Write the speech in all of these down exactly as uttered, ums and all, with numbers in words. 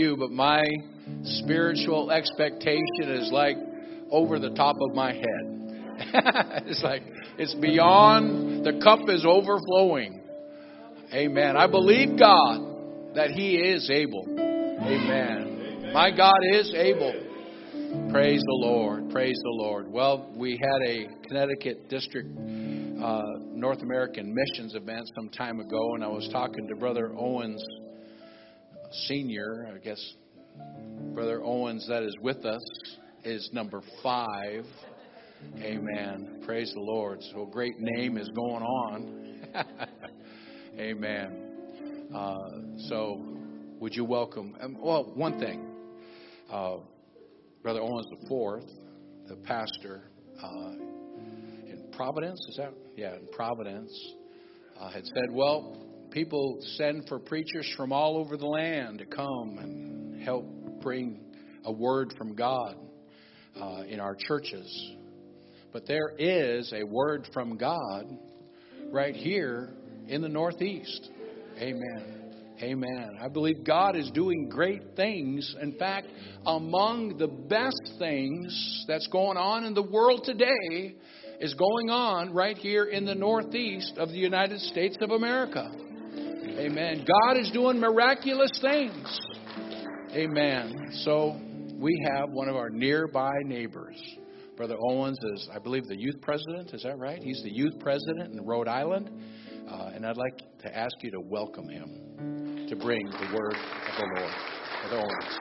you, but my spiritual expectation is like over the top of my head. It's like it's beyond, the cup is overflowing. Amen. I believe God that He is able. Amen. My God is able. Praise the Lord. Praise the Lord. Well, we had a Connecticut District uh, North American Missions event some time ago, and I was talking to Brother Owens Senior, I guess Brother Owens that is with us is number five. Amen. Praise the Lord. So a great name is going on. Amen. Uh, so would you welcome, um, well, one thing. Uh, Brother Owens the fourth, the pastor uh, in Providence, is that? Yeah, in Providence, uh, had said, well, people send for preachers from all over the land to come and help bring a word from God uh, in our churches. But there is a word from God right here in the Northeast. Amen. Amen. I believe God is doing great things. In fact, among the best things that's going on in the world today is going on right here in the Northeast of the United States of America. Amen. God is doing miraculous things. Amen. So we have one of our nearby neighbors. Brother Owens is, I believe, the youth president. Is that right? He's the youth president in Rhode Island. Uh, and I'd like to ask you to welcome him to bring the word of the Lord. Brother Owens.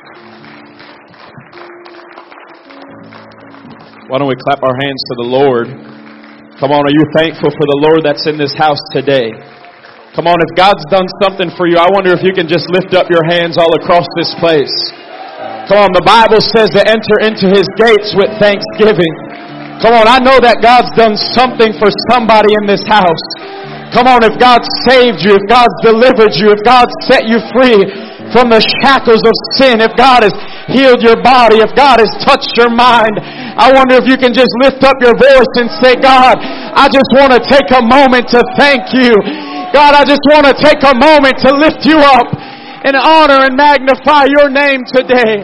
Why don't we clap our hands to the Lord? Come on, are you thankful for the Lord that's in this house today? Come on, if God's done something for you, I wonder if you can just lift up your hands all across this place. Come on, the Bible says to enter into His gates with thanksgiving. Come on, I know that God's done something for somebody in this house. Come on, if God saved you, if God's delivered you, if God set you free from the shackles of sin, if God has healed your body, if God has touched your mind, I wonder if you can just lift up your voice and say, God, I just want to take a moment to thank you. God, I just want to take a moment to lift you up and honor and magnify your name today.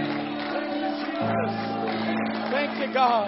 Thank you, God.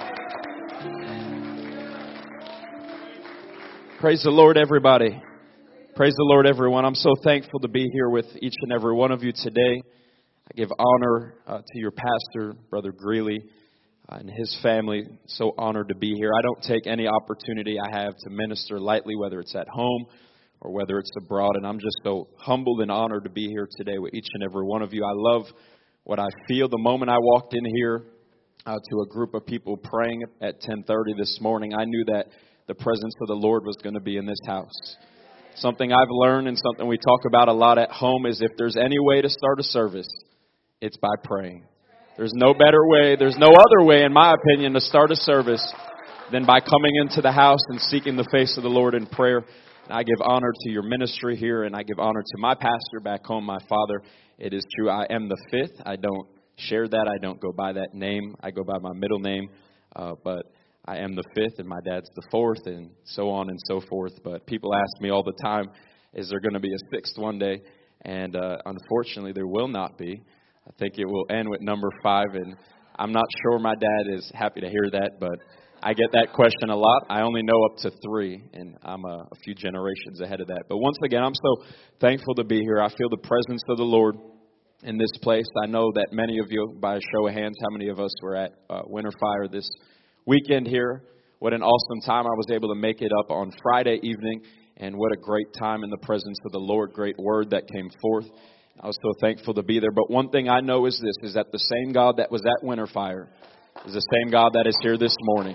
Praise the Lord, everybody. Praise the Lord, everyone. I'm so thankful to be here with each and every one of you today. I give honor uh, to your pastor, Brother Greeley, uh, and his family. So honored to be here. I don't take any opportunity I have to minister lightly, whether it's at home or whether it's abroad. And I'm just so humbled and honored to be here today with each and every one of you. I love what I feel. The moment I walked in here uh, to a group of people praying at ten thirty this morning, I knew that the presence of the Lord was going to be in this house. Something I've learned and something we talk about a lot at home is if there's any way to start a service, it's by praying. There's no better way, there's no other way, in my opinion, to start a service than by coming into the house and seeking the face of the Lord in prayer. And I give honor to your ministry here, and I give honor to my pastor back home, my father. It is true, I am the fifth. I don't share that. I don't go by that name. I go by my middle name, uh, but I am the fifth, and my dad's the fourth, and so on and so forth. But people ask me all the time, is there going to be a sixth one day? And uh, unfortunately, there will not be. I think it will end with number five, and I'm not sure my dad is happy to hear that, but I get that question a lot. I only know up to three, and I'm a, a few generations ahead of that. But once again, I'm so thankful to be here. I feel the presence of the Lord in this place. I know that many of you, by a show of hands, how many of us were at uh, Winter Fire this weekend here? What an awesome time. I was able to make it up on Friday evening, and what a great time in the presence of the Lord. Great word that came forth. I was so thankful to be there. But one thing I know is this, is that the same God that was at Winter Fire is the same God that is here this morning.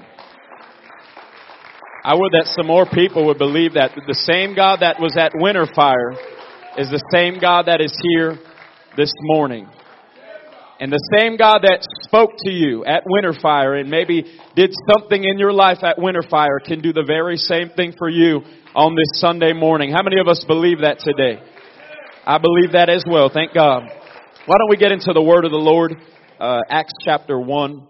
I would that some more people would believe that the same God that was at Winter Fire is the same God that is here this morning. And the same God that spoke to you at Winter Fire and maybe did something in your life at Winter Fire can do the very same thing for you on this Sunday morning. How many of us believe that today? I believe that as well. Thank God. Why don't we get into the word of the Lord? Uh, Acts chapter one.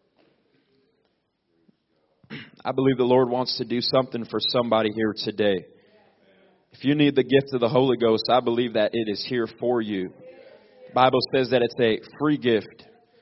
I believe the Lord wants to do something for somebody here today. If you need the gift of the Holy Ghost, I believe that it is here for you. The Bible says that it's a free gift.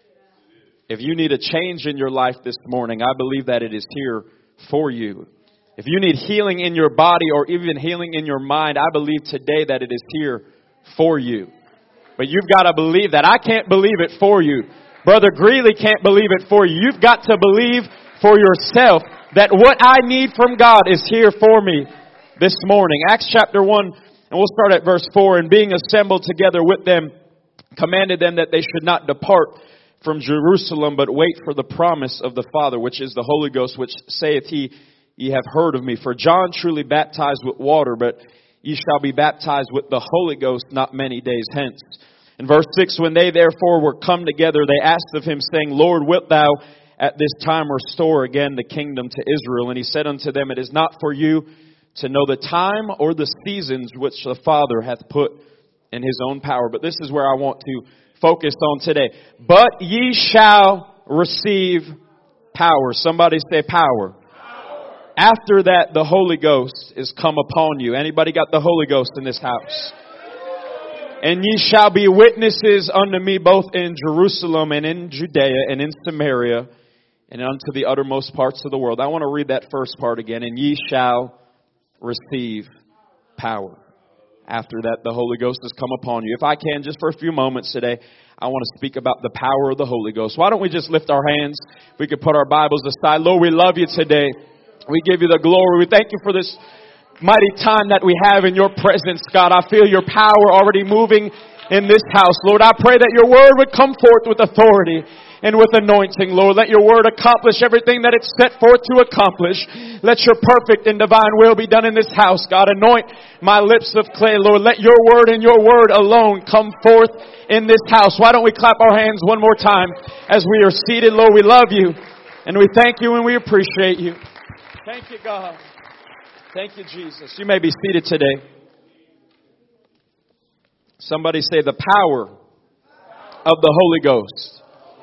If you need a change in your life this morning, I believe that it is here for you. If you need healing in your body or even healing in your mind, I believe today that it is here for you. But you've got to believe that. I can't believe it for you. Brother Greeley can't believe it for you. You've got to believe for yourself that what I need from God is here for me this morning. Acts chapter one, and we'll start at verse four. And being assembled together with them, commanded them that they should not depart from Jerusalem, but wait for the promise of the Father, which is the Holy Ghost, which saith he, ye have heard of me. For John truly baptized with water, but ye shall be baptized with the Holy Ghost not many days hence. In verse six, when they therefore were come together, they asked of him, saying, Lord, wilt thou at this time restore again the kingdom to Israel? And he said unto them, it is not for you to know the time or the seasons which the Father hath put in his own power. But this is where I want to focus on today. But ye shall receive power. Somebody say power. Power. After that, the Holy Ghost is come upon you. Anybody got the Holy Ghost in this house? And ye shall be witnesses unto me both in Jerusalem and in Judea and in Samaria and unto the uttermost parts of the world. I want to read that first part again. And ye shall receive power. After that, the Holy Ghost has come upon you. If I can, just for a few moments today, I want to speak about the power of the Holy Ghost. Why don't we just lift our hands? We could put our Bibles aside. Lord, we love you today. We give you the glory. We thank you for this mighty time that we have in your presence, God. I feel your power already moving in this house. Lord, I pray that your word would come forth with authority and with anointing, Lord. Let your word accomplish everything that it's set forth to accomplish. Let your perfect and divine will be done in this house, God. Anoint my lips of clay, Lord. Let your word and your word alone come forth in this house. Why don't we clap our hands one more time as we are seated? Lord, we love you and we thank you and we appreciate you. Thank you, God. Thank you, Jesus. You may be seated today. Somebody say the power of the Holy Ghost.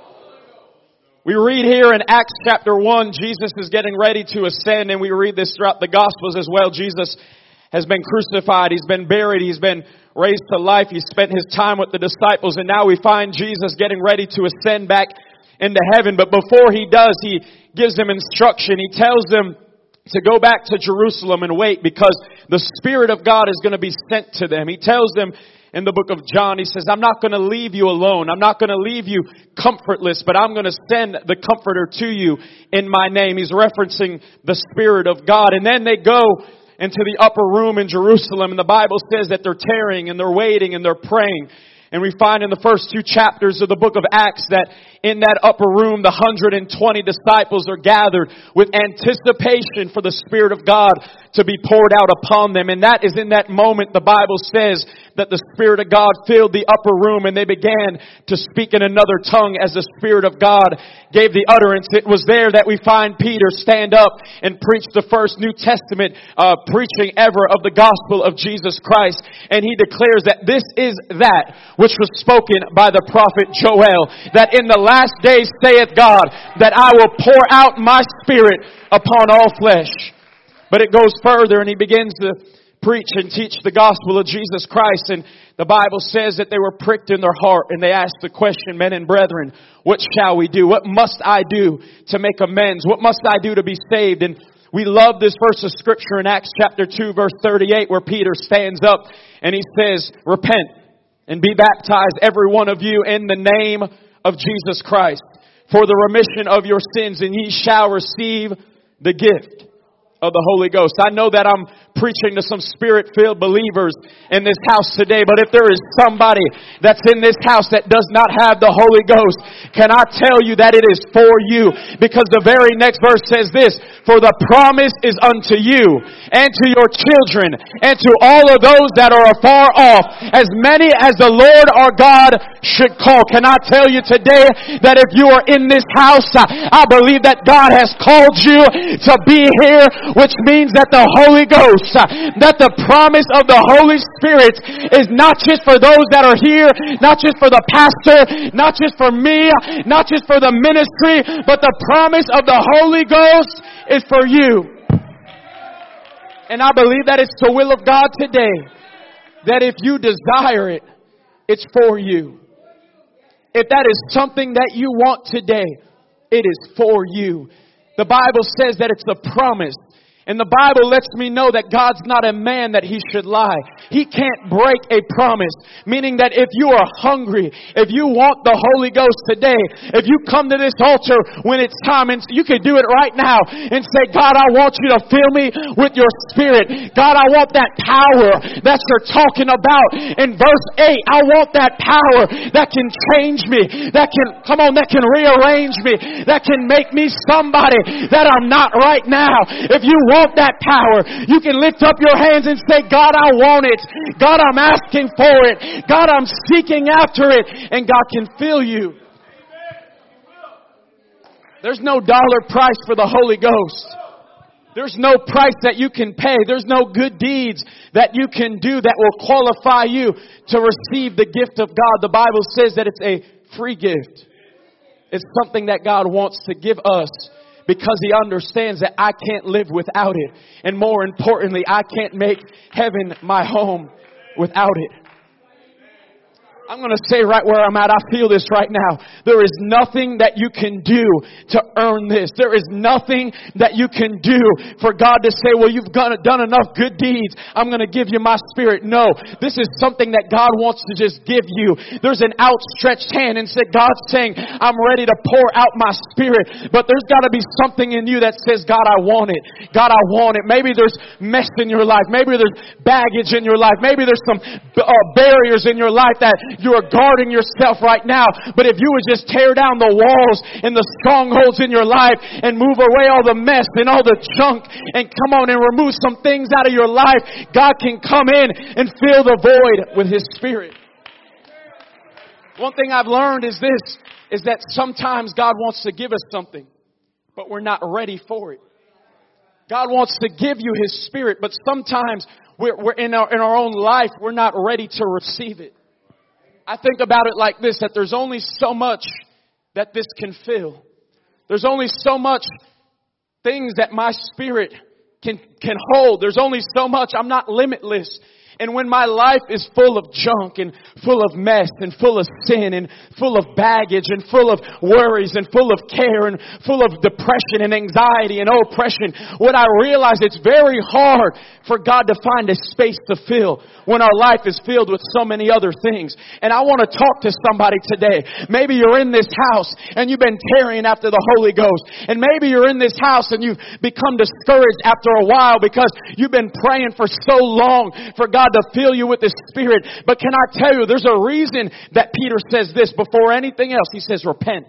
We read here in Acts chapter one, Jesus is getting ready to ascend, and we read this throughout the Gospels as well. Jesus has been crucified. He's been buried. He's been raised to life. He spent his time with the disciples, and now we find Jesus getting ready to ascend back into heaven. But before he does, he gives them instruction. He tells them to go back to Jerusalem and wait because the Spirit of God is going to be sent to them. He tells them in the book of John, he says, I'm not going to leave you alone. I'm not going to leave you comfortless, but I'm going to send the Comforter to you in my name. He's referencing the Spirit of God. And then they go into the upper room in Jerusalem, and the Bible says that they're tarrying and they're waiting and they're praying. And we find in the first two chapters of the book of Acts that in that upper room, the one hundred twenty disciples are gathered with anticipation for the Spirit of God to be poured out upon them. And that is in that moment, the Bible says, that the Spirit of God filled the upper room and they began to speak in another tongue as the Spirit of God gave the utterance. It was there that we find Peter stand up and preach the first New Testament uh, preaching ever of the gospel of Jesus Christ. And he declares that this is that which was spoken by the prophet Joel, that in the last days saith God, that I will pour out my Spirit upon all flesh. But it goes further and he begins to preach and teach the gospel of Jesus Christ. And the Bible says that they were pricked in their heart and they asked the question, men and brethren, what shall we do? What must I do to make amends? What must I do to be saved? And we love this verse of scripture in Acts chapter two, verse thirty-eight, where Peter stands up and he says, repent and be baptized, every one of you, in the name of Jesus Christ, for the remission of your sins, and ye shall receive the gift of the Holy Ghost. I know that I'm preaching to some Spirit-filled believers in this house today, but if there is somebody that's in this house that does not have the Holy Ghost, can I tell you that it is for you? Because the very next verse says this, for the promise is unto you and to your children and to all of those that are afar off, as many as the Lord our God should call. Can I tell you today that if you are in this house, I believe that God has called you to be here, which means that the Holy Ghost, that the promise of the Holy Spirit is not just for those that are here, not just for the pastor, not just for me, not just for the ministry, but the promise of the Holy Ghost is for you. And I believe that it's the will of God today, that if you desire it, it's for you. If that is something that you want today, it is for you. The Bible says that it's a promise. And the Bible lets me know that God's not a man that He should lie. He can't break a promise. Meaning that if you are hungry, if you want the Holy Ghost today, if you come to this altar when it's time, and you can do it right now and say, God, I want you to fill me with your Spirit. God, I want that power that you're talking about in verse eight. I want that power that can change me, that can, come on, that can rearrange me, that can make me somebody that I'm not right now. If you want that power, you can lift up your hands and say, God, I want it. God, I'm asking for it. God, I'm seeking after it. And God can fill you. There's no dollar price for the Holy Ghost. There's no price that you can pay. There's no good deeds that you can do that will qualify you to receive the gift of God. The Bible says that it's a free gift. It's something that God wants to give us, because He understands that I can't live without it. And more importantly, I can't make heaven my home without it. I'm going to say right where I'm at, I feel this right now. There is nothing that you can do to earn this. There is nothing that you can do for God to say, well, you've done enough good deeds, I'm going to give you my Spirit. No, this is something that God wants to just give you. There's an outstretched hand, and said, God's saying, I'm ready to pour out my Spirit. But there's got to be something in you that says, God, I want it. God, I want it. Maybe there's mess in your life. Maybe there's baggage in your life. Maybe there's some uh, barriers in your life that you are guarding yourself right now. But if you would just tear down the walls and the strongholds in your life and move away all the mess and all the junk and come on and remove some things out of your life, God can come in and fill the void with His Spirit. One thing I've learned is this, is that sometimes God wants to give us something, but we're not ready for it. God wants to give you His Spirit, but sometimes we're, we're in our, in our own life, we're not ready to receive it. I think about it like this, that there's only so much that this can fill. There's only so much things that my spirit can, can hold. There's only so much. I'm not limitless. And when my life is full of junk and full of mess and full of sin and full of baggage and full of worries and full of care and full of depression and anxiety and oppression, what I realize, it's very hard for God to find a space to fill when our life is filled with so many other things. And I want to talk to somebody today. Maybe you're in this house and you've been tarrying after the Holy Ghost. And maybe you're in this house and you've become discouraged after a while because you've been praying for so long for God to fill you with His Spirit. But can I tell you, there's a reason that Peter says this before anything else. He says, repent.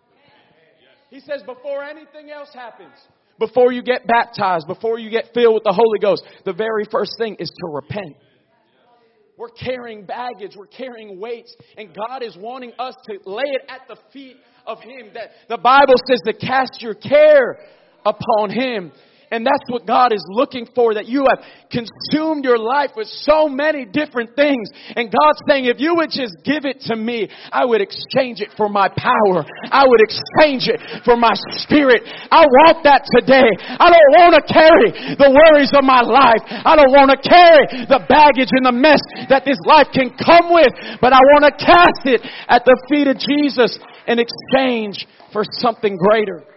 He says, before anything else happens, before you get baptized, before you get filled with the Holy Ghost, the very first thing is to repent. We're carrying baggage. We're carrying weights. And God is wanting us to lay it at the feet of Him. That the Bible says to cast your care upon Him. And that's what God is looking for, that you have consumed your life with so many different things. And God's saying, if you would just give it to me, I would exchange it for my power. I would exchange it for my Spirit. I want that today. I don't want to carry the worries of my life. I don't want to carry the baggage and the mess that this life can come with. But I want to cast it at the feet of Jesus in exchange for something greater.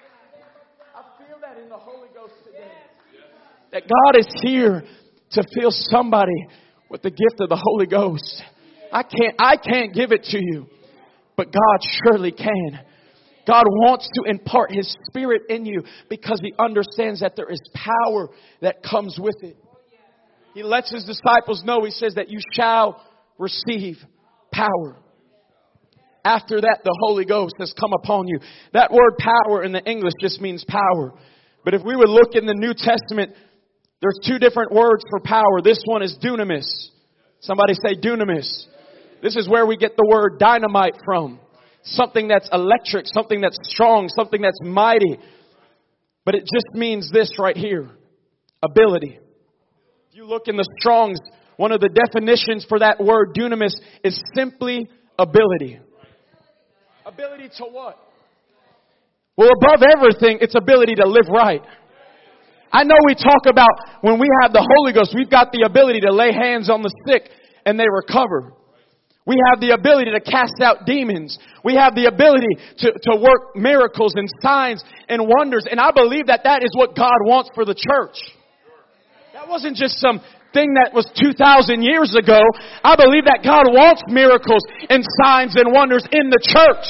That God is here to fill somebody with the gift of the Holy Ghost. I can't, I can't give it to you, but God surely can. God wants to impart His Spirit in you because He understands that there is power that comes with it. He lets His disciples know, He says that you shall receive power. After that, the Holy Ghost has come upon you. That word power in the English just means power. But if we would look in the New Testament, there's two different words for power. This one is dunamis. Somebody say dunamis. This is where we get the word dynamite from. Something that's electric, something that's strong, something that's mighty. But it just means this right here. Ability. If you look in the Strong's, one of the definitions for that word dunamis is simply ability. Ability to what? Well, above everything, it's ability to live right. I know we talk about when we have the Holy Ghost, we've got the ability to lay hands on the sick and they recover. We have the ability to cast out demons. We have the ability to, to work miracles and signs and wonders. And I believe that that is what God wants for the church. That wasn't just some thing that was two thousand years ago. I believe that God wants miracles and signs and wonders in the church.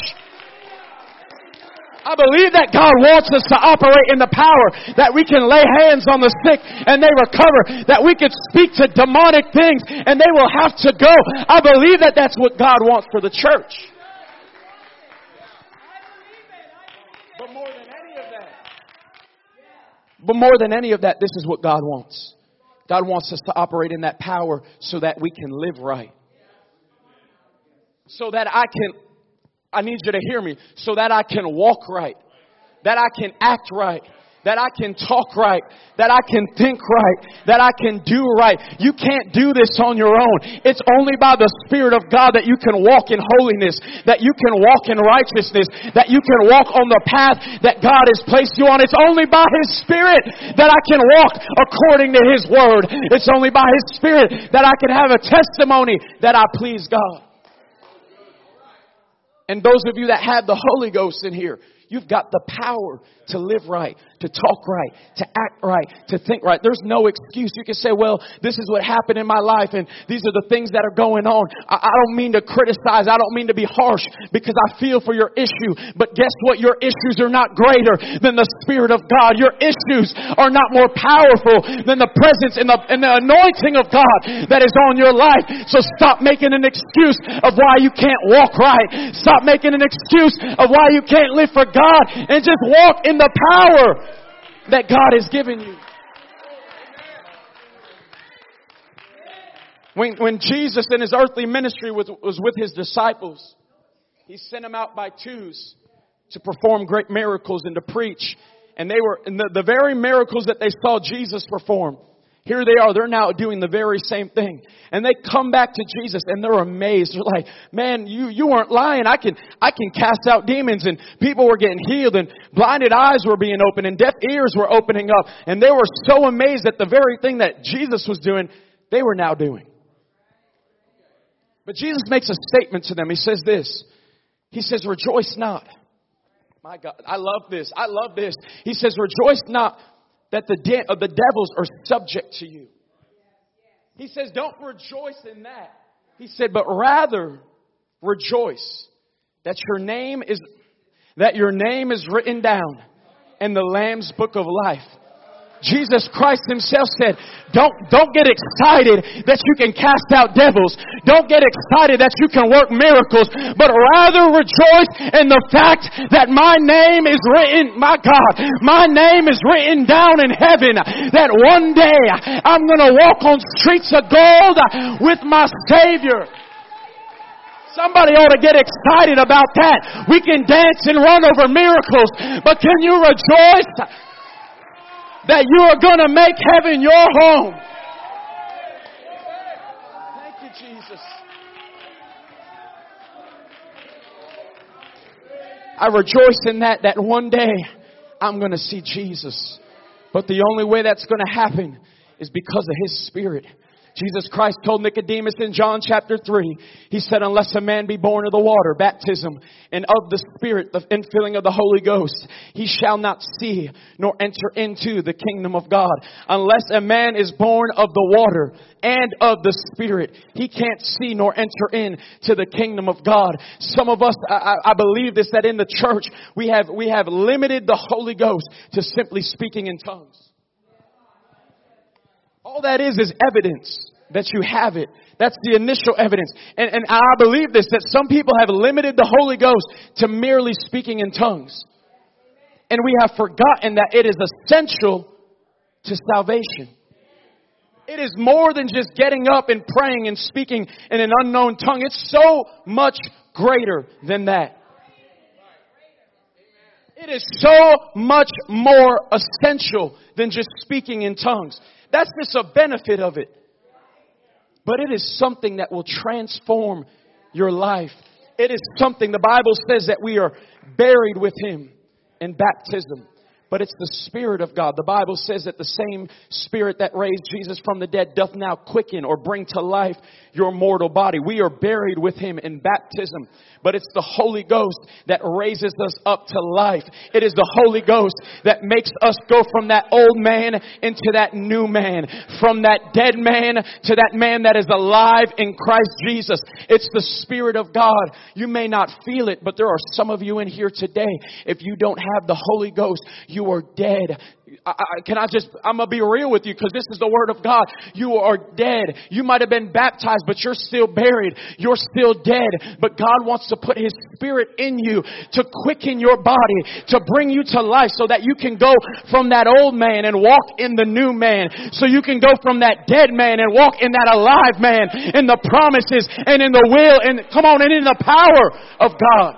I believe that God wants us to operate in the power, that we can lay hands on the sick and they recover, that we can speak to demonic things and they will have to go. I believe that that's what God wants for the church. But more than any of that, but more than any of that, this is what God wants. God wants us to operate in that power so that we can live right. So that I can I need you to hear me. So that I can walk right. That I can act right. That I can talk right. That I can think right. That I can do right. You can't do this on your own. It's only by the Spirit of God that you can walk in holiness. That you can walk in righteousness. That you can walk on the path that God has placed you on. It's only by His Spirit that I can walk according to His Word. It's only by His Spirit that I can have a testimony that I please God. And those of you that have the Holy Ghost in here, you've got the power to live right, to talk right, to act right, to think right. There's no excuse. You can say, well, this is what happened in my life and these are the things that are going on. I, I don't mean to criticize. I don't mean to be harsh because I feel for your issue. But guess what? Your issues are not greater than the Spirit of God. Your issues are not more powerful than the presence and the, and the anointing of God that is on your life. So stop making an excuse of why you can't walk right. Stop making an excuse of why you can't live for God and just walk in the power that God has given you. When, when Jesus in His earthly ministry was, was with His disciples, He sent them out by twos to perform great miracles and to preach. And they were, and the, the very miracles that they saw Jesus perform, here they are, they're now doing the very same thing. And they come back to Jesus and they're amazed. They're like, man, you, you weren't lying. I can, I can cast out demons and people were getting healed and blinded eyes were being opened and deaf ears were opening up. And they were so amazed at the very thing that Jesus was doing, they were now doing. But Jesus makes a statement to them. He says this. He says, rejoice not. My God, I love this. I love this. He says, rejoice not that the, de- uh, the devils are subject to you. He says, don't rejoice in that. He said, but rather rejoice that your name is, that your name is written down in the Lamb's book of life. Jesus Christ Himself said, don't, don't get excited that you can cast out devils. Don't get excited that you can work miracles, but rather rejoice in the fact that my name is written, my God, my name is written down in heaven, that one day I'm going to walk on streets of gold with my Savior. Somebody ought to get excited about that. We can dance and run over miracles, but can you rejoice that you are going to make heaven your home? Thank you, Jesus. I rejoice in that, that one day I'm going to see Jesus. But the only way that's going to happen is because of His Spirit. Jesus Christ told Nicodemus in John chapter three, He said, unless a man be born of the water, baptism, and of the Spirit, the infilling of the Holy Ghost, he shall not see nor enter into the kingdom of God. Unless a man is born of the water and of the Spirit, he can't see nor enter into the kingdom of God. Some of us, I, I believe this, that in the church, we have, we have limited the Holy Ghost to simply speaking in tongues. All that is is evidence that you have it. That's the initial evidence. And, and I believe this, that some people have limited the Holy Ghost to merely speaking in tongues. And we have forgotten that it is essential to salvation. It is more than just getting up and praying and speaking in an unknown tongue. It's so much greater than that. It is so much more essential than just speaking in tongues. That's just a benefit of it. But it is something that will transform your life. It is something, the Bible says that we are buried with Him in baptism. but it's the Spirit of God. The Bible says that the same Spirit that raised Jesus from the dead doth now quicken or bring to life your mortal body. We are buried with Him in baptism, but it's the Holy Ghost that raises us up to life. It is the Holy Ghost that makes us go from that old man into that new man, from that dead man to that man that is alive in Christ Jesus. It's the Spirit of God. You may not feel it, but there are some of you in here today. If you don't have the Holy Ghost, you are dead. I, I, can I just, I'm going to be real with you because this is the Word of God. You are dead. You might have been baptized, but you're still buried. You're still dead. But God wants to put His Spirit in you to quicken your body, to bring you to life so that you can go from that old man and walk in the new man. So you can go from that dead man and walk in that alive man, in the promises and in the will and come on and in the power of God.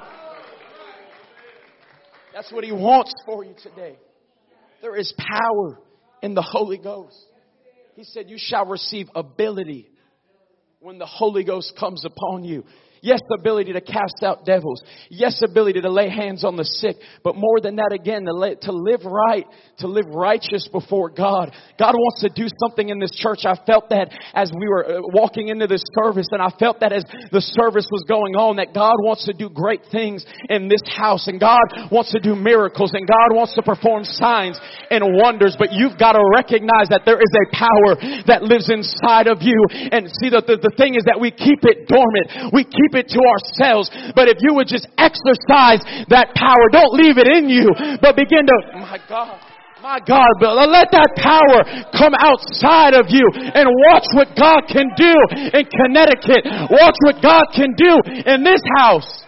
That's what He wants for you today. There is power in the Holy Ghost. He said, you shall receive ability when the Holy Ghost comes upon you. Yes, ability to cast out devils. Yes, ability to lay hands on the sick. But more than that, again, to, lay, to live right, to live righteous before God. God wants to do something in this church. I felt that as we were walking into this service, and I felt that as the service was going on, that God wants to do great things in this house, and God wants to do miracles, and God wants to perform signs and wonders. But you've got to recognize that there is a power that lives inside of you. And see, the, the, the thing is that we keep it dormant. We keep it to ourselves. But if you would just exercise that power, don't leave it in you, but begin to, my God, my God, but let that power come outside of you and watch what God can do in Connecticut. Watch what God can do in this house.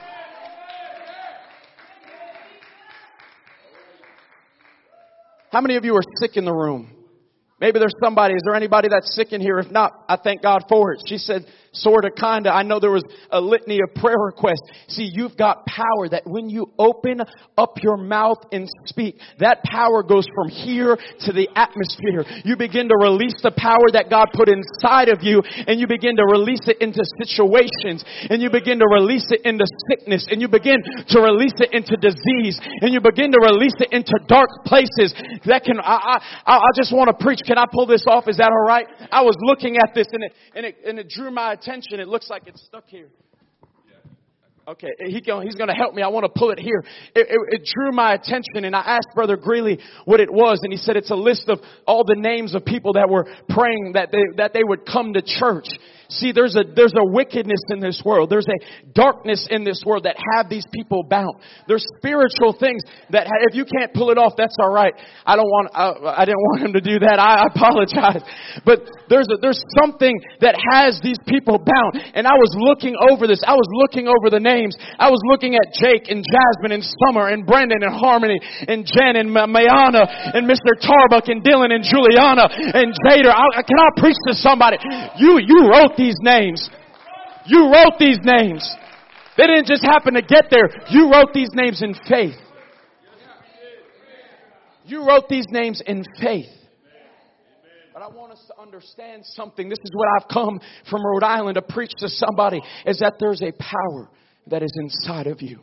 How many of you are sick in the room? Maybe there's somebody. Is there anybody that's sick in here? If not, I thank God for it. She said, sort of, kind of. I know there was a litany of prayer requests. See, you've got power that when you open up your mouth and speak, that power goes from here to the atmosphere. You begin to release the power that God put inside of you, and you begin to release it into situations, and you begin to release it into sickness, and you begin to release it into disease, and you begin to release it into dark places that can, I, I, I just want to preach. Can I pull this off? Is that all right? I was looking at this and it, and it, and it drew my attention. It looks like it's stuck here. Okay, he can, he's going to help me. I want to pull it here. It, it, it drew my attention, and I asked Brother Greeley what it was, and he said it's a list of all the names of people that were praying that they, that they would come to church. See, there's a, there's a wickedness in this world. There's a darkness in this world that have these people bound. There's spiritual things that ha- if you can't pull it off, that's all right. I don't want, I, I didn't want him to do that. I, I apologize. But there's a, there's something that has these people bound. And I was looking over this. I was looking over the names. I was looking at Jake and Jasmine and Summer and Brendan and Harmony and Jen and Ma- Mayana and Mister Tarbuck and Dylan and Juliana and Jader. I, can I preach to somebody? You, you wrote these names. You wrote these names. They didn't just happen to get there. You wrote these names in faith. You wrote these names in faith. But I want us to understand something. This is what I've come from Rhode Island to preach to somebody, is that there's a power that is inside of you.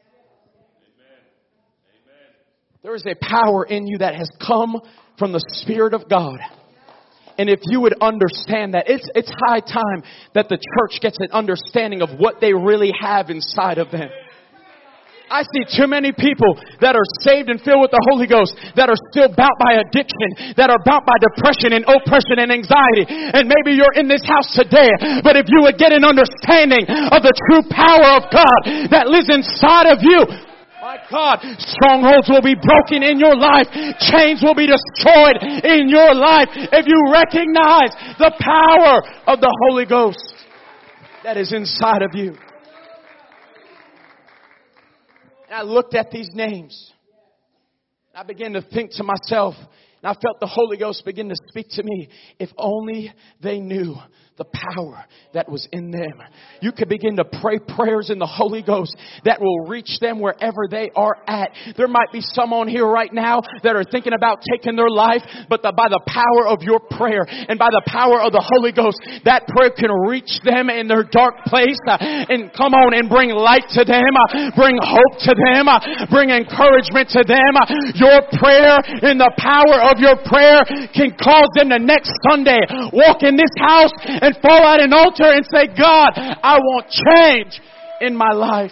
There is a power in you that has come from the Spirit of God. And if you would understand that, it's it's high time that the church gets an understanding of what they really have inside of them. I see too many people that are saved and filled with the Holy Ghost that are still bound by addiction, that are bound by depression and oppression and anxiety. And maybe you're in this house today, but if you would get an understanding of the true power of God that lives inside of you, my God, strongholds will be broken in your life. Chains will be destroyed in your life if you recognize the power of the Holy Ghost that is inside of you. And I looked at these names. I began to think to myself, and I felt the Holy Ghost begin to speak to me. If only they knew the power that was in them. You could begin to pray prayers in the Holy Ghost that will reach them wherever they are at. There might be some on here right now that are thinking about taking their life, but the, by the power of your prayer and by the power of the Holy Ghost, that prayer can reach them in their dark place uh, and come on and bring light to them, uh, bring hope to them, uh, bring encouragement to them. Uh, your prayer and the power of your prayer can cause them to next Sunday walk in this house and fall at an altar and say, God, I want change in my life.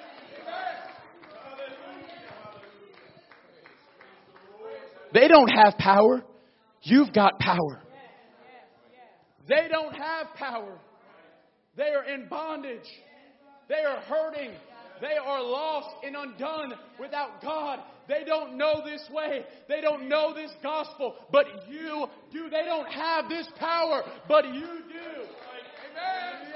They don't have power. You've got power. They don't have power. They are in bondage. They are hurting. They are lost and undone without God. They don't know this way. They don't know this gospel. But you do. They don't have this power. But you do. Amen.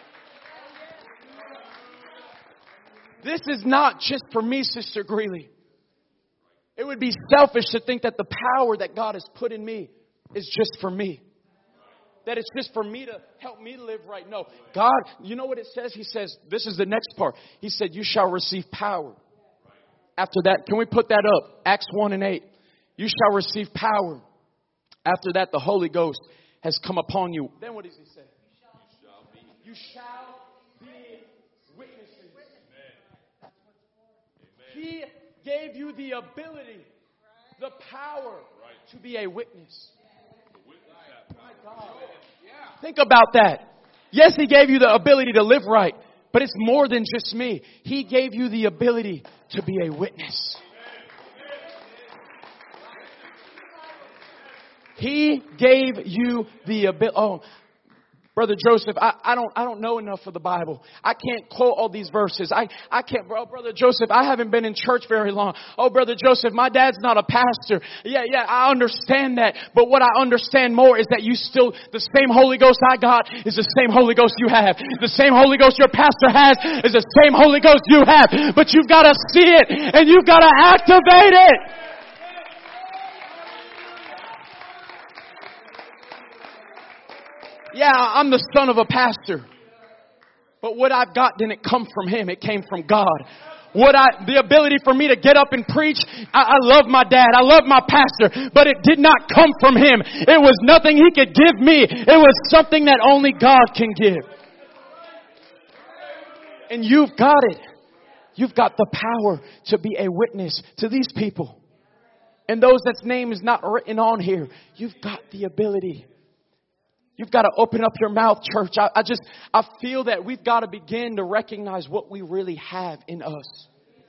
This is not just for me, Sister Greeley. It would be selfish to think that the power that God has put in me is just for me. That it's just for me to help me live right. No. God, you know what it says? He says, this is the next part. He said, you shall receive power. After that, can we put that up? Acts one and eight. You shall receive power. After that, the Holy Ghost has come upon you. Then what does he say? You shall be witnesses. He gave you the ability, the power to be a witness. My God. Think about that. Yes, He gave you the ability to live right, but it's more than just me. He gave you the ability to be a witness. He gave you the ability. Oh, Brother Joseph, I, I don't I don't know enough of the Bible. I can't quote all these verses. I, I can't, bro, Brother Joseph, I haven't been in church very long. Oh, Brother Joseph, my dad's not a pastor. Yeah, yeah, I understand that. But what I understand more is that you still, the same Holy Ghost I got is the same Holy Ghost you have. The same Holy Ghost your pastor has is the same Holy Ghost you have. But you've got to see it and you've got to activate it. Yeah, I'm the son of a pastor. But what I've got didn't come from him. It came from God. What I, the ability for me to get up and preach, I, I love my dad. I love my pastor. But it did not come from him. It was nothing he could give me. It was something that only God can give. And you've got it. You've got the power to be a witness to these people. And those that's name is not written on here. You've got the ability. You've got to open up your mouth, church. I, I just, I feel that we've got to begin to recognize what we really have in us.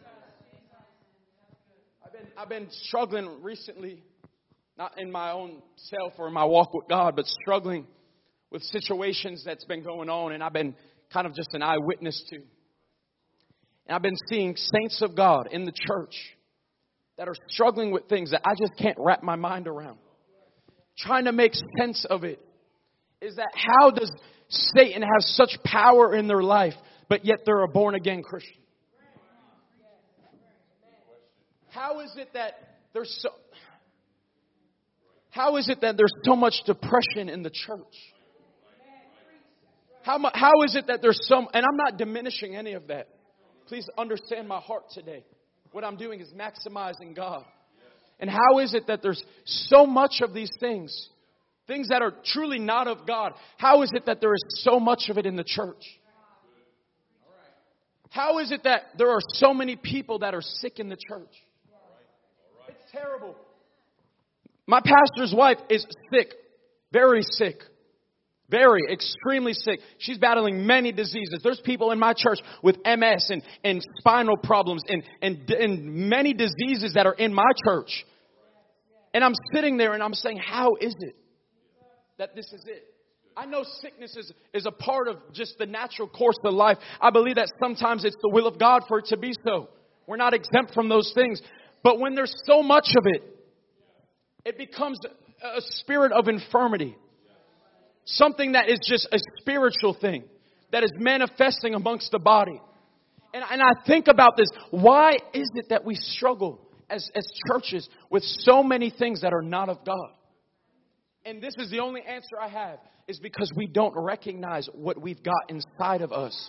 I've been, I've been struggling recently, not in my own self or in my walk with God, but struggling with situations that's been going on, and I've been kind of just an eyewitness to. And I've been seeing saints of God in the church that are struggling with things that I just can't wrap my mind around. Trying to make sense of it. Is that how does Satan have such power in their life, but yet they're a born-again Christian? How is it that there's so... How is it that there's so much depression in the church? How, mu- how is it that there's some... And I'm not diminishing any of that. Please understand my heart today. What I'm doing is maximizing God. And how is it that there's so much of these things... Things that are truly not of God. How is it that there is so much of it in the church? How is it that there are so many people that are sick in the church? It's terrible. My pastor's wife is sick. Very sick. Very, extremely sick. She's battling many diseases. There's people in my church with M S and, and spinal problems and, and, and many diseases that are in my church. And I'm sitting there and I'm saying, how is it that this is it? I know sickness is, is a part of just the natural course of life. I believe that sometimes it's the will of God for it to be so. We're not exempt from those things. But when there's so much of it, it becomes a, a spirit of infirmity. Something that is just a spiritual thing that is manifesting amongst the body. And, and I think about this. Why is it that we struggle as, as churches with so many things that are not of God? And this is the only answer I have, is because we don't recognize what we've got inside of us.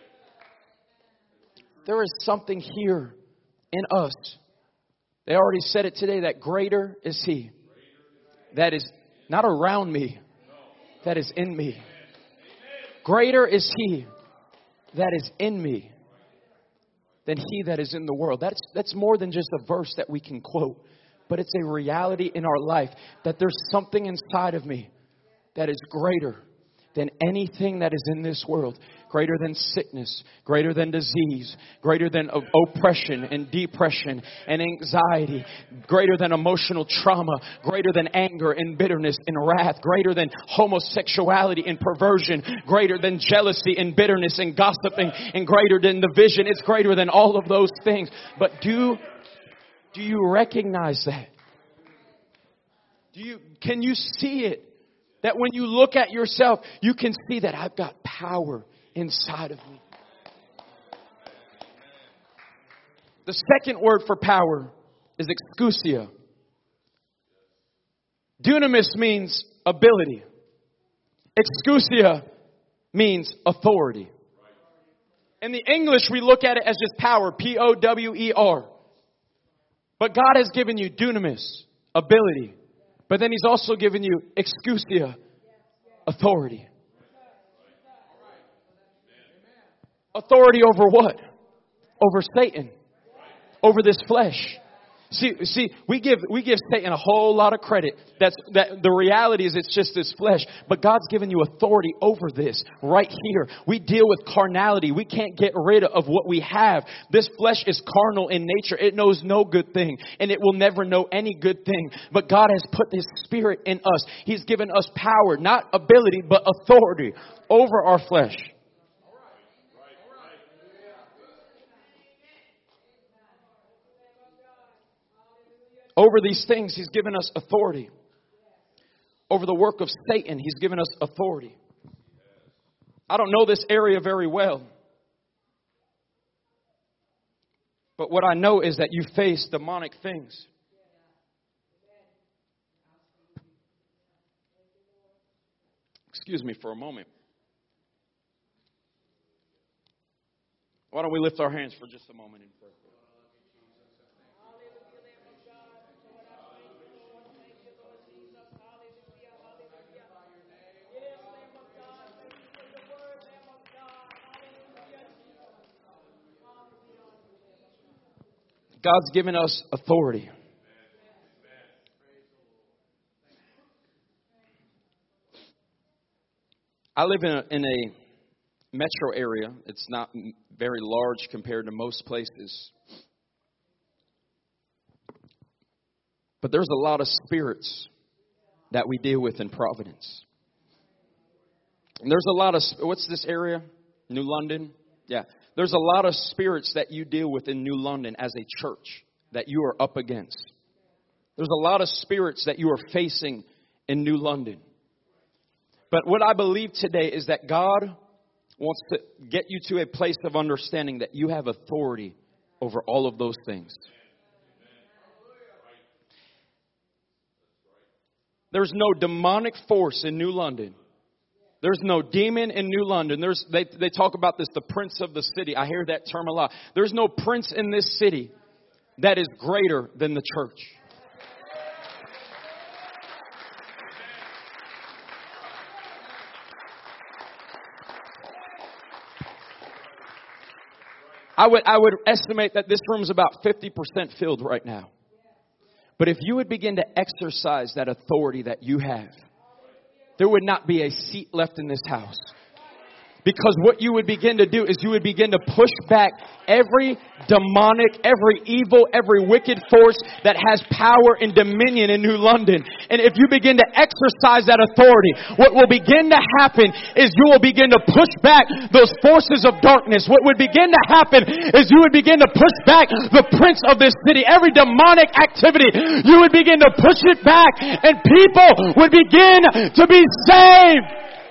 There is something here in us. They already said it today, that greater is He that is not around me, that is in me. Greater is He that is in me than he that is in the world. That's, that's more than just a verse that we can quote, but it's a reality in our life that there's something inside of me that is greater than anything that is in this world. Greater than sickness, greater than disease, greater than oppression and depression and anxiety, greater than emotional trauma, greater than anger and bitterness and wrath, greater than homosexuality and perversion, greater than jealousy and bitterness and gossiping, and greater than division. It's greater than all of those things. But do, do you recognize that? Do you, can you see it? That when you look at yourself, you can see that I've got power inside of me. The second word for power is exousia. Dunamis means ability. Exousia means authority. In the English, we look at it as just power, P O W E R. But God has given you dunamis, ability. But then He's also given you exousia, authority. Authority over what? Over Satan. Over this flesh. See, see, we give we give Satan a whole lot of credit. That's that. The reality is, it's just this flesh. But God's given you authority over this right here. We deal with carnality. We can't get rid of what we have. This flesh is carnal in nature. It knows no good thing, and it will never know any good thing. But God has put His Spirit in us. He's given us power, not ability, but authority over our flesh. Over these things, He's given us authority. Over the work of Satan, He's given us authority. I don't know this area very well. But what I know is that you face demonic things. Excuse me for a moment. Why don't we lift our hands for just a moment in prayer? God's given us authority. I live in a, in a metro area. It's not very large compared to most places. But there's a lot of spirits that we deal with in Providence. And there's a lot of, what's this area? New London? Yeah. There's a lot of spirits that you deal with in New London as a church that you are up against. There's a lot of spirits that you are facing in New London. But what I believe today is that God wants to get you to a place of understanding that you have authority over all of those things. There's no demonic force in New London. There's no demon in New London. There's they they talk about this, the prince of the city. I hear that term a lot. There's no prince in this city that is greater than the church. I would I would estimate that this room is about fifty percent filled right now. But if you would begin to exercise that authority that you have, there would not be a seat left in this house. Because what you would begin to do is you would begin to push back every demonic, every evil, every wicked force that has power and dominion in New London. And if you begin to exercise that authority, what will begin to happen is you will begin to push back those forces of darkness. What would begin to happen is you would begin to push back the prince of this city. Every demonic activity, you would begin to push it back, and people would begin to be saved.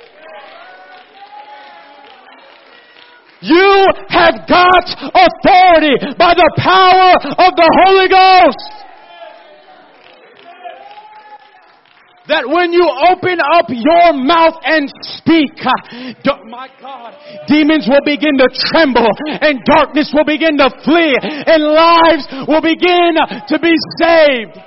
You have got authority by the power of the Holy Ghost. that when you open up your mouth and speak, uh, my God, demons will begin to tremble and darkness will begin to flee and lives will begin to be saved.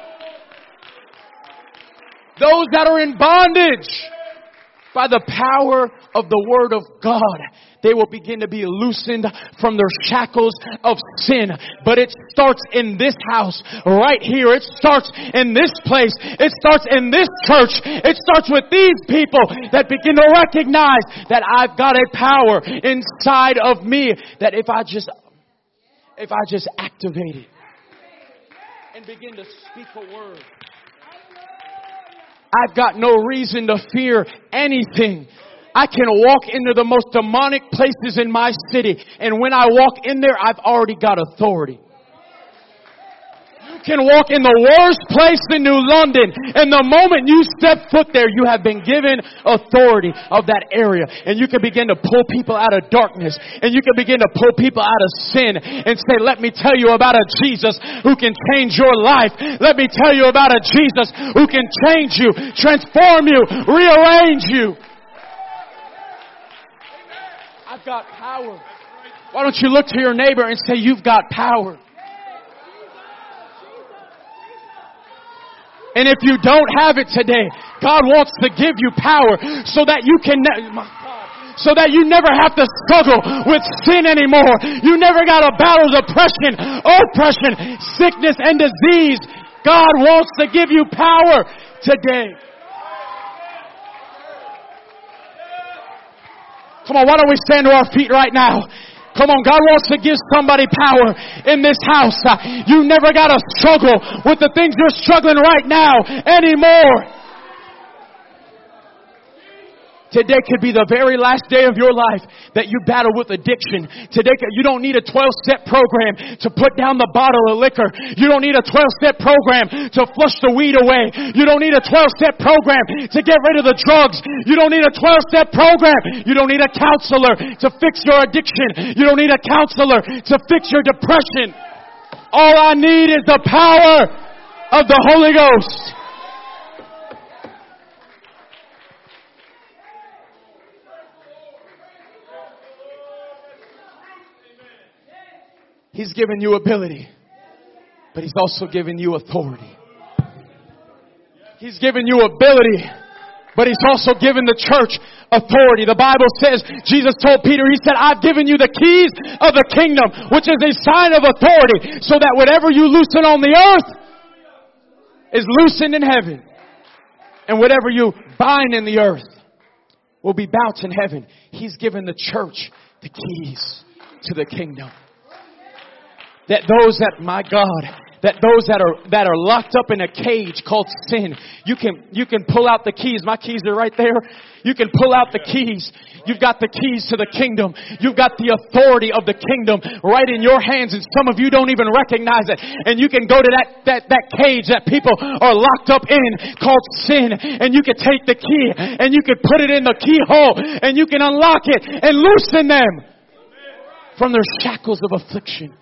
Those that are in bondage, by the power of the Word of God, they will begin to be loosened from their shackles of sin. But it starts in this house, right here. It starts in this place. It starts in this church. It starts with these people that begin to recognize that I've got a power inside of me, that if I just, if I just activate it and begin to speak a word, I've got no reason to fear anything. I can walk into the most demonic places in my city, and when I walk in there, I've already got authority. You can walk in the worst place in New London, and the moment you step foot there, you have been given authority of that area. And you can begin to pull people out of darkness, and you can begin to pull people out of sin and say, let me tell you about a Jesus who can change your life. Let me tell you about a Jesus who can change you, transform you, rearrange you. I've got power. Why don't you look to your neighbor and say, you've got power. And if you don't have it today, God wants to give you power so that you can, so that you never have to struggle with sin anymore. You never got to battle depression, oppression, sickness, and disease. God wants to give you power today. Come on, why don't we stand to our feet right now? Come on, God wants to give somebody power in this house. You never got to struggle with the things you're struggling right now anymore. Today could be the very last day of your life that you battle with addiction. Today, you don't need a twelve-step program to put down the bottle of liquor. You don't need a twelve-step program to flush the weed away. You don't need a twelve-step program to get rid of the drugs. You don't need a twelve-step program. You don't need a counselor to fix your addiction. You don't need a counselor to fix your depression. All I need is the power of the Holy Ghost. He's given you ability, but He's also given you authority. He's given you ability, but He's also given the church authority. The Bible says, Jesus told Peter, He said, I've given you the keys of the kingdom, which is a sign of authority, so that whatever you loosen on the earth is loosened in heaven. And whatever you bind in the earth will be bound in heaven. He's given the church the keys to the kingdom. That those that, my God, that those that are, that are locked up in a cage called sin, you can, you can pull out the keys. My keys are right there. You can pull out the keys. You've got the keys to the kingdom. You've got the authority of the kingdom right in your hands. And some of you don't even recognize it. And you can go to that, that, that cage that people are locked up in called sin. And you can take the key and you can put it in the keyhole and you can unlock it and loosen them from their shackles of affliction.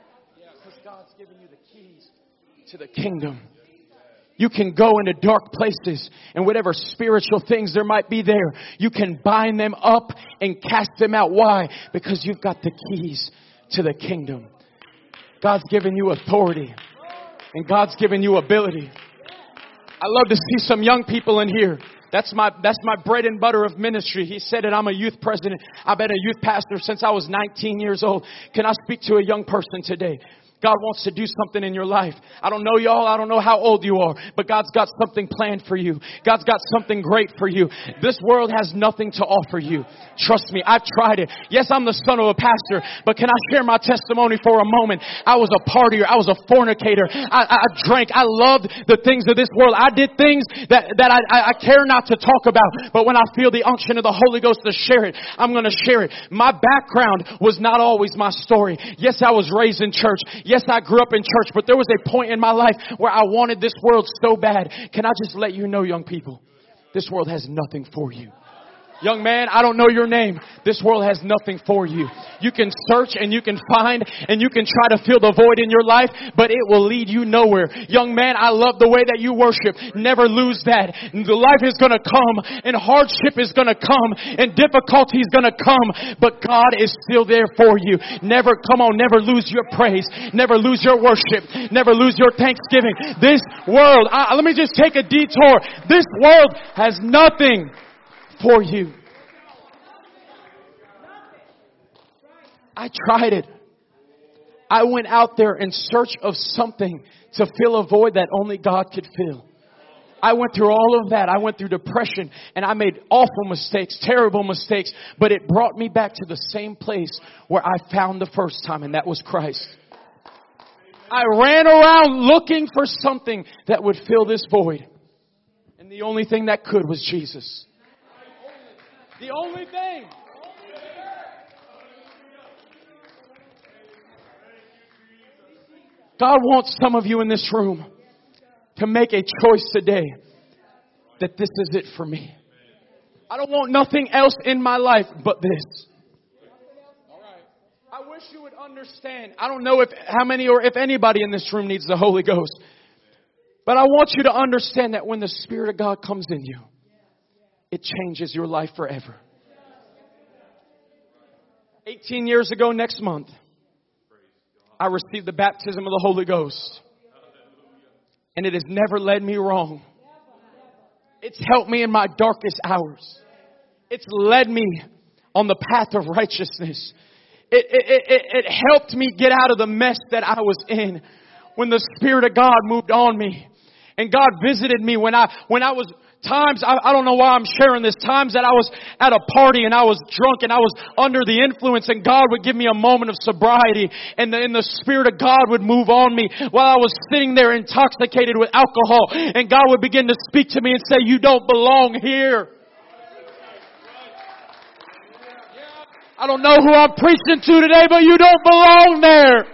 To the kingdom. You can go into dark places and whatever spiritual things there might be there, you can bind them up and cast them out. Why? Because you've got the keys to the kingdom. God's given you authority and God's given you ability. I love to see some young people in here. That's my, that's my bread and butter of ministry. He said it. I'm a youth president. I've been a youth pastor since I was nineteen years old. Can I speak to a young person today? God wants to do something in your life. I don't know y'all. I don't know how old you are, but God's got something planned for you. God's got something great for you. This world has nothing to offer you. Trust me, I've tried it. Yes, I'm the son of a pastor, but can I share my testimony for a moment? I was a partier. I was a fornicator. I, I drank. I loved the things of this world. I did things that, that I, I care not to talk about, but when I feel the unction of the Holy Ghost to share it, I'm going to share it. My background was not always my story. Yes, I was raised in church. Yes, I grew up in church, but there was a point in my life where I wanted this world so bad. Can I just let you know, young people, this world has nothing for you. Young man, I don't know your name. This world has nothing for you. You can search and you can find and you can try to fill the void in your life, but it will lead you nowhere. Young man, I love the way that you worship. Never lose that. The life is going to come and hardship is going to come and difficulty is going to come, but God is still there for you. Never, come on, never lose your praise. Never lose your worship. Never lose your thanksgiving. This world, I, let me just take a detour. This world has nothing for you. I tried it. I went out there in search of something to fill a void that only God could fill. I went through all of that. I went through depression and I made awful mistakes, terrible mistakes, but it brought me back to the same place where I found the first time, and that was Christ. I ran around looking for something that would fill this void. And the only thing that could was Jesus. The only thing. God wants some of you in this room to make a choice today that this is it for me. I don't want nothing else in my life but this. I wish you would understand. I don't know if how many or if anybody in this room needs the Holy Ghost. But I want you to understand that when the Spirit of God comes in you, it changes your life forever. eighteen years ago next month, I received the baptism of the Holy Ghost. And it has never led me wrong. It's helped me in my darkest hours. It's led me on the path of righteousness. It, it, it, it helped me get out of the mess that I was in when the Spirit of God moved on me. And God visited me when I, when I was times, I, I don't know why I'm sharing this, times that I was at a party and I was drunk and I was under the influence, and God would give me a moment of sobriety, and the, and the Spirit of God would move on me while I was sitting there intoxicated with alcohol, and God would begin to speak to me and say, you don't belong here. I don't know who I'm preaching to today, but you don't belong there.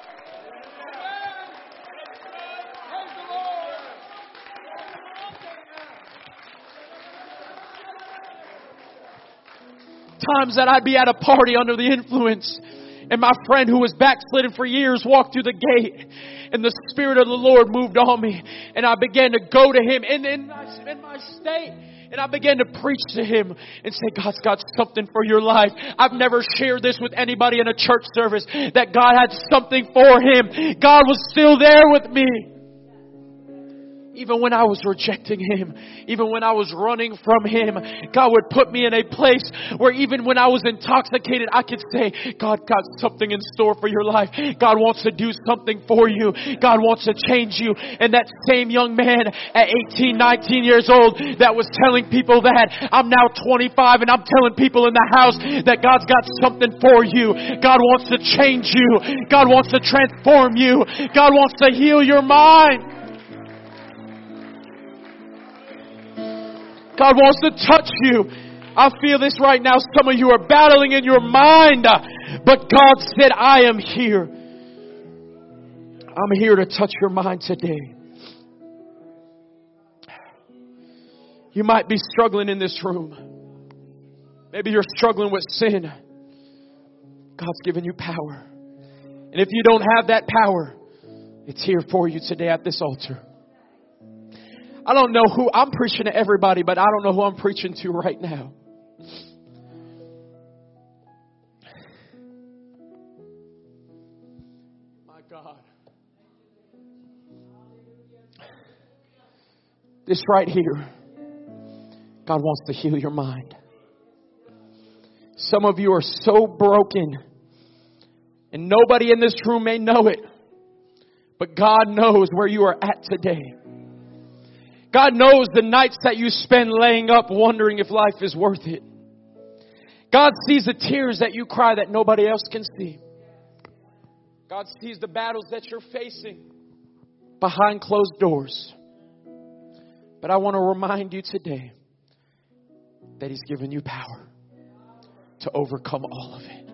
Times that I'd be at a party under the influence, and my friend who was backslidden for years walked through the gate, and the Spirit of the Lord moved on me, and I began to go to Him in, in, my, in my state. And I began to preach to him and say, God's got something for your life. I've never shared this with anybody in a church service, that God had something for him. God was still there with me. Even when I was rejecting Him, even when I was running from Him, God would put me in a place where even when I was intoxicated, I could say, God got something in store for your life. God wants to do something for you. God wants to change you. And that same young man at eighteen, nineteen years old that was telling people that, I'm now twenty-five and I'm telling people in the house that God's got something for you. God wants to change you. God wants to transform you. God wants to heal your mind. God wants to touch you. I feel this right now. Some of you are battling in your mind, but God said, I am here. I'm here to touch your mind today. You might be struggling in this room. Maybe you're struggling with sin. God's given you power. And if you don't have that power, it's here for you today at this altar. I don't know who, I'm preaching to everybody, but I don't know who I'm preaching to right now. My God. This right here, God wants to heal your mind. Some of you are so broken, and nobody in this room may know it, but God knows where you are at today. God knows the nights that you spend laying up wondering if life is worth it. God sees the tears that you cry that nobody else can see. God sees the battles that you're facing behind closed doors. But I want to remind you today that He's given you power to overcome all of it.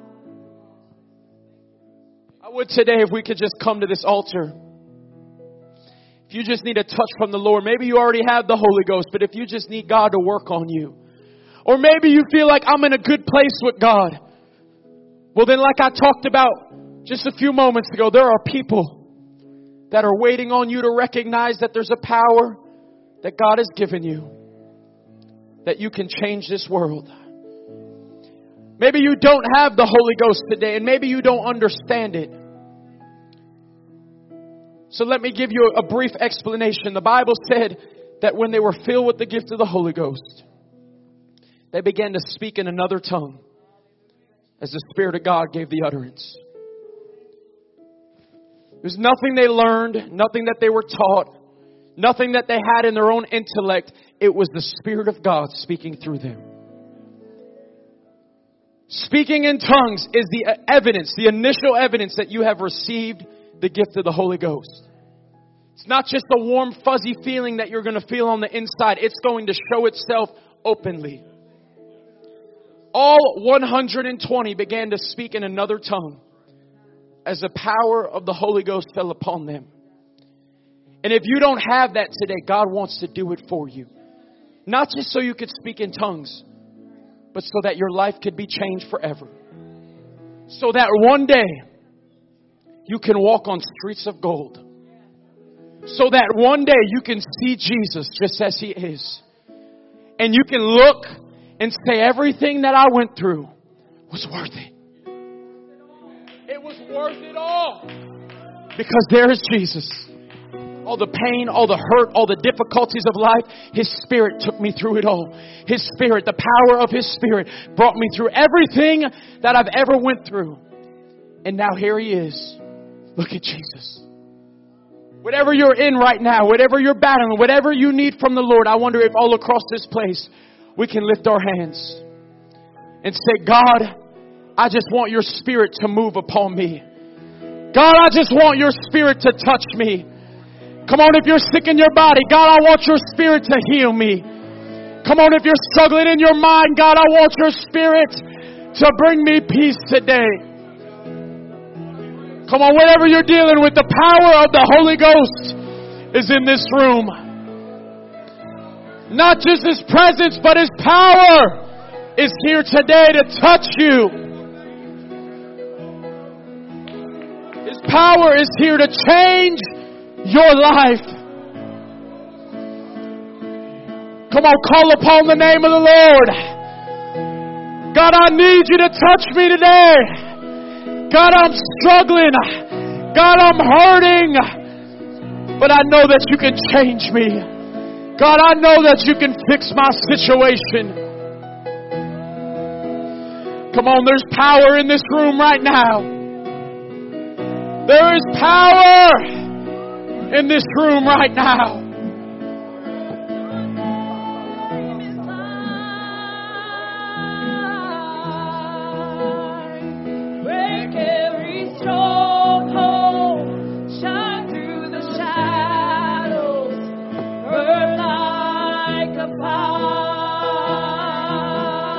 I would today, if we could just come to this altar. If you just need a touch from the Lord, maybe you already have the Holy Ghost, but if you just need God to work on you, Or maybe you feel like I'm in a good place with God. Well, then, like I talked about just a few moments ago, there are people that are waiting on you to recognize that there's a power that God has given you, that you can change this world. Maybe you don't have the Holy Ghost today, and maybe you don't understand it. So let me give you a brief explanation. The Bible said that when they were filled with the gift of the Holy Ghost, they began to speak in another tongue as the Spirit of God gave the utterance. There's nothing they learned, nothing that they were taught, nothing that they had in their own intellect. It was the Spirit of God speaking through them. Speaking in tongues is the evidence, the initial evidence that you have received the gift of the Holy Ghost. It's not just a warm, fuzzy feeling that you're going to feel on the inside. It's going to show itself openly. All one hundred twenty began to speak in another tongue as the power of the Holy Ghost fell upon them. And if you don't have that today, God wants to do it for you. Not just so you could speak in tongues, but so that your life could be changed forever. So that one day you can walk on streets of gold. So that one day you can see Jesus just as He is. And you can look and say, everything that I went through was worth it. It was worth it all. Because there is Jesus. All the pain, all the hurt, all the difficulties of life, His Spirit took me through it all. His Spirit, the power of His Spirit brought me through everything that I've ever went through. And now here He is. Look at Jesus. Whatever you're in right now, whatever you're battling, whatever you need from the Lord, I wonder if all across this place we can lift our hands and say, God, I just want your Spirit to move upon me. God, I just want your Spirit to touch me. Come on, if you're sick in your body, God, I want your Spirit to heal me. Come on, if you're struggling in your mind, God, I want your Spirit to bring me peace today. Come on, whatever you're dealing with, the power of the Holy Ghost is in this room. Not just His presence, but His power is here today to touch you. His power is here to change your life. Come on, call upon the name of the Lord. God, I need you to touch me today. God, I'm struggling. God, I'm hurting. But I know that you can change me. God, I know that you can fix my situation. Come on, there's power in this room right now. There is power in this room right now.